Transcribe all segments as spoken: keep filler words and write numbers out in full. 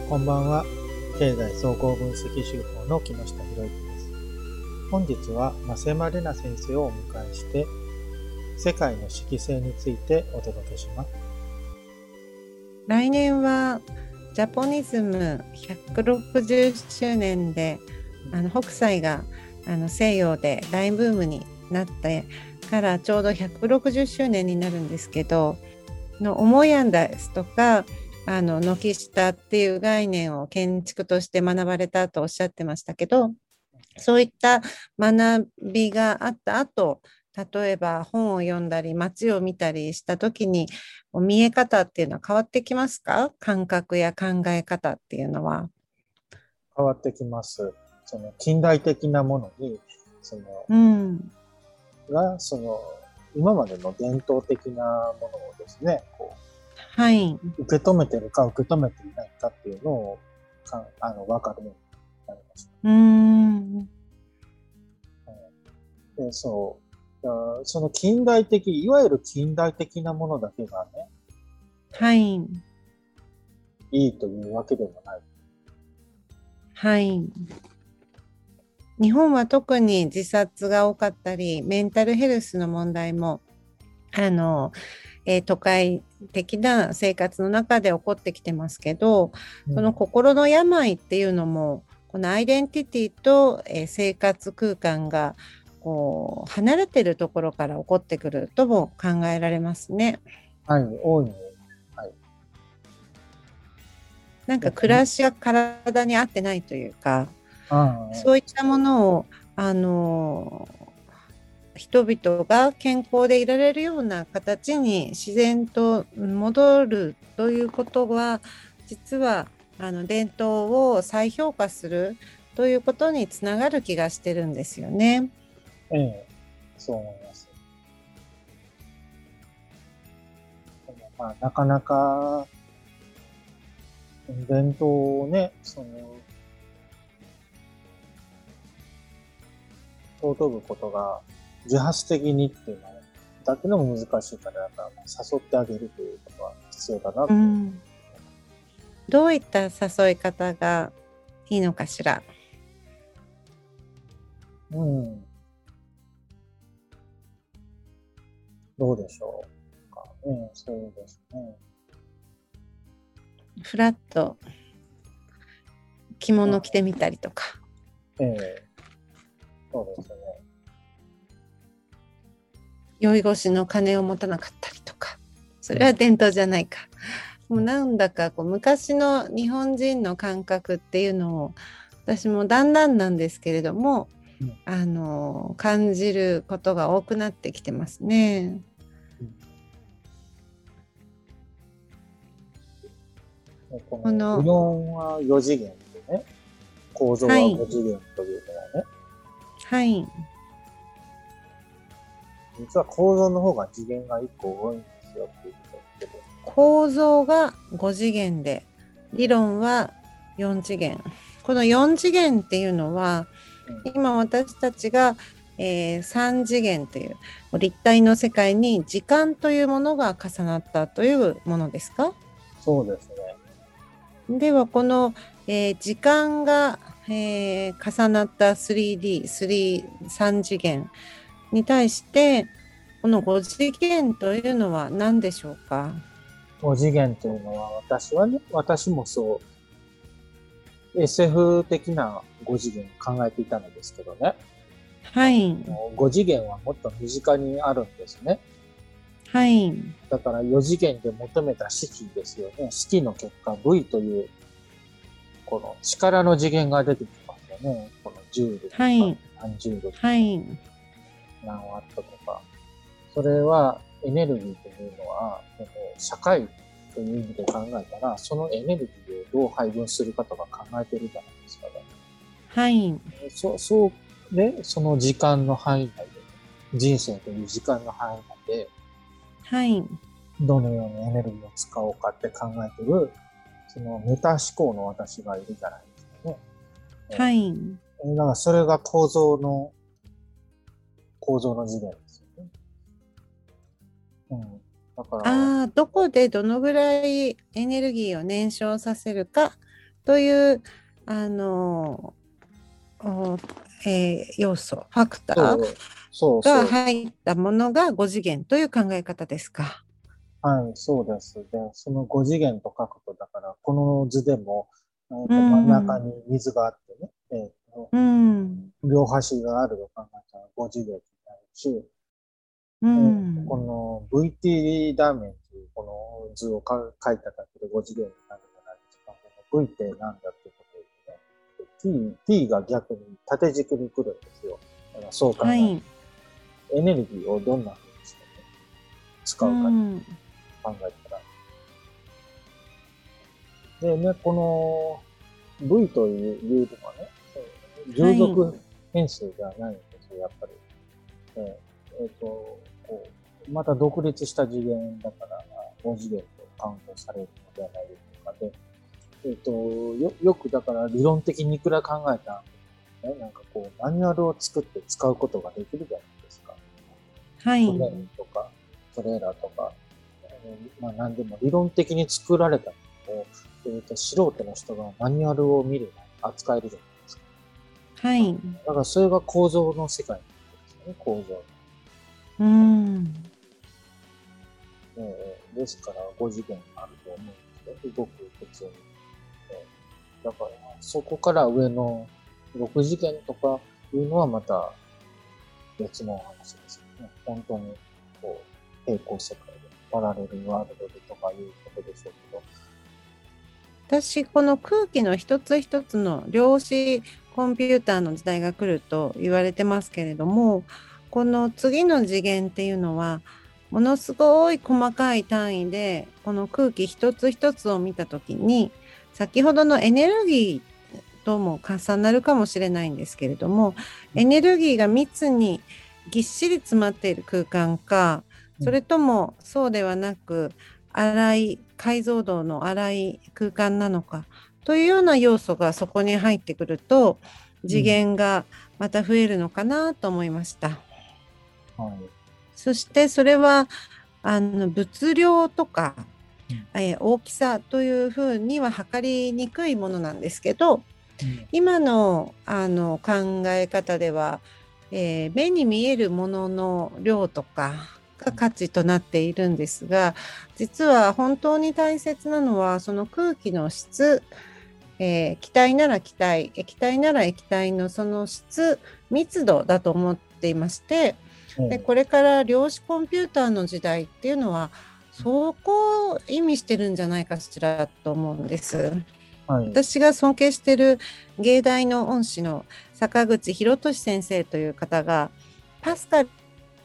こんばんは。経済総合分析手法の木下博之です。本日は増山玲奈先生をお迎えして、世界の色星についてお届けします。 来年はジャポニズムひゃくろくじゅっしゅうねんで、あの北斎があの西洋で大ブームになってからちょうどひゃくろくじゅっしゅうねんになるんですけど、の母屋ですとかあの軒下っていう概念を建築として学ばれたとおっしゃってましたけど、そういった学びがあった後、例えば本を読んだり街を見たりした時に見え方っていうのは変わってきますか？感覚や考え方っていうのは。 変わってきます。その近代的なものに、その、 うん、 が、その、今までの伝統的なものをですね、こはい。 う、受け止めてるか受け止めていないかっていうのを、かあの、わかるようになりました。 うーん。 で、そう。あその近代的、いわゆる近代的なものだけがね、 はい。 いいというわけでもない。 はい。日本は特に自殺が多かったり、メンタルヘルスの問題も、あの、えー都会的な生活の中で起こってきてますけど、 うん、 その心の病っていうのも、このアイデンティティと、えー生活空間がこう離れてるところから起こってくるとも考えられますね。 はい、大いに、はい。 なんか暮らしが体に合ってないというか、 あそういったものを、あの人々が健康でいられるような形に自然と戻るということは、実はあの伝統を再評価するということにつながる気がしてるんですよね。 ええ、そう思います。でもまあ、なかなか、伝統をね、その、尊ぶことが、自発的にっていうのだけでも難しいから、やっぱ誘ってあげるということは必要だなと。 うん、どういった誘い方がいいのかしら。 うん。どうでしょうかね。そうですね。 フラッと着物着てみたりとか。 ええ、そうですね。 酔い越しの金を持たなかったりとか。それは伝統じゃないか。もうなんだかこう昔の日本人の感覚っていうのを私もだんだんなんですけれども、 うん、 あの感じることが多くなってきてますね。 うん、ここの理の論はよ次元でね、構造ははいご次元というのはね、 はい実は構造の方が次元がいっこ多いんですよっていうことを言ってる。 構造がご次元で理論はよん次元。このよん次元っていうのは今私たちが、えー、さん次元という立体の世界に時間というものが重なったというものですか？ そうですね。 ではこの、えー時間が、えー重なった スリーディー、スリー、さん次元に対してこのご次元というのは何でしょうか？ ご次元というのは私はね、私もそう、エスエフ 的なご次元を考えていたのですけどね。 はい、 ご次元はもっと身近にあるんですね。 はい、 だからよ次元で求めた式ですよね。式の結果 V という、この力の次元が出てきますよね。このジュールとか、 はい、 何ジュールとか、 はい、 何ワットとか。それはエネルギーというのは、社会という意味で考えたら、そのエネルギーをどう配分するかとか考えてるじゃないですかね。 はい、 そう、そうで、その時間の範囲内で、人生という時間の範囲内で、 はい、 どのようにエネルギーを使おうかって考えてる、そのメタ思考の私がいるじゃないですかね。 はい。 えーだからそれが構造の、構造の次元ですよね。うん。だから、 ああ、どこでどのぐらいエネルギーを燃焼させるかというあの、えー、要素、ファクターが入ったものがご次元という考え方ですか。 はい、そうです。で、そのご次元と書くと、だから、この図でも、えーと真ん中に水があってね、えーとうん、両端があると考えたらご次元になるし、うん、えー、この ブイティー ダーメンというこの図をか書いただけでご次元になるじゃないですか。この V ってなんだってことですね。T, T が逆に縦軸に来るんですよ。だからそう考える、はい、エネルギーをどんな風にして、ね、使うか、ね、考えたら。でね、この V というのはね、従属変数ではないんですよ、やっぱり。えーえーとこうまた独立した次元だから、ご次元とカウントされるのではないでしょうか。で、えーと、よ、よくだから理論的にいくら考えたら、ね、なんかこう、マニュアルを作って使うことができるじゃないですか。はい。トレインとか、トレーラーとか、えー、まあ何でも理論的に作られたものを、えーと、素人の人がマニュアルを見る、扱えるじゃないですか。はい。だからそれが構造の世界なんですよね、構造。うん。えー、ですからご次元あると思うんですけど、ごく普通に。えー、だからそこから上のろく次元とかいうのはまた別の話ですよね。本当にこう平行世界でパラレルワールドでとかいうことでしょうけど。 私この空気の一つ一つの量子コンピューターの時代が来ると言われてますけれども、この次の次元っていうのはものすごい細かい単位でこの空気一つ一つを見たときに、先ほどのエネルギーとも重なるかもしれないんですけれども、エネルギーが密にぎっしり詰まっている空間か、それともそうではなく粗い解像度の粗い空間なのかというような要素がそこに入ってくると、次元がまた増えるのかなと思いました。はい、そしてそれはあの物量とか、うん、え大きさというふうには測りにくいものなんですけど、うん、今 の, あの考え方では、えー、目に見えるものの量とかが価値となっているんですが、実は本当に大切なのはその空気の質、えー、気体なら気体、液体なら液体のその質、密度だと思っていまして、でこれから量子コンピューターの時代っていうのはそこを意味してるんじゃないかしらと思うんです、はい、私が尊敬している芸大の恩師の坂口博俊先生という方がパスカル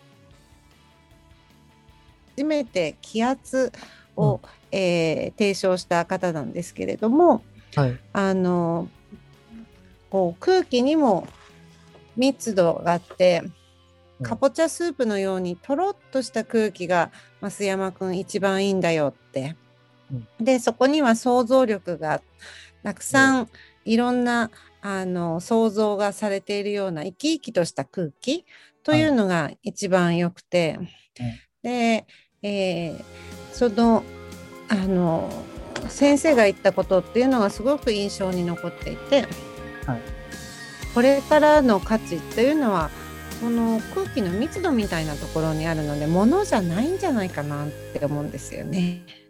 初めて気圧を、うんえー、提唱した方なんですけれども、はい、あのこう空気にも密度があってかぼちゃスープのようにとろっとした空気が増山くん一番いいんだよって、うん、でそこには想像力がたくさんいろんなあの想像がされているような生き生きとした空気というのが一番良くて、はい、で、えー、そのあの先生が言ったことっていうのがすごく印象に残っていて、はい、これからの価値っていうのはその空気の密度みたいなところにあるので、物じゃないんじゃないかなって思うんですよね。